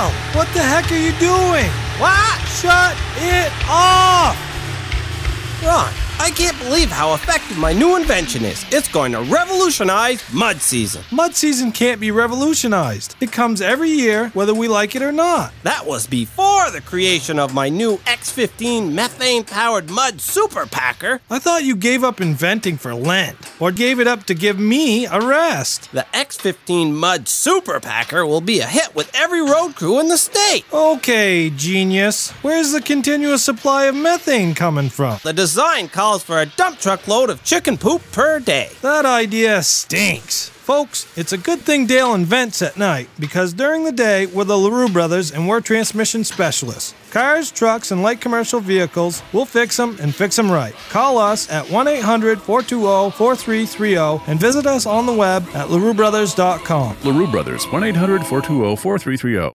Will, what the heck are you doing? What? Shut it off! Ron, I can't believe how effective my new invention is. It's going to revolutionize mud season. Mud season can't be revolutionized. It comes every year, whether we like it or not. That was before the creation of my new X15 methane-powered mud super packer. I thought you gave up inventing for Lent, or gave it up to give me a rest. The X15 mud super packer will be a hit with every road crew in the state. Okay, genius. Where's the continuous supply of methane coming from? The design calls for a dump truck load of chicken poop per day. That idea stinks. Folks, it's a good thing Dale invents at night, because during the day, we're the LaRue brothers and we're transmission specialists. Cars, trucks, and light commercial vehicles, we'll fix them and fix them right. Call us at 1-800-420-4330 and visit us on the web at LaRueBrothers.com. LaRue Brothers, 1-800-420-4330.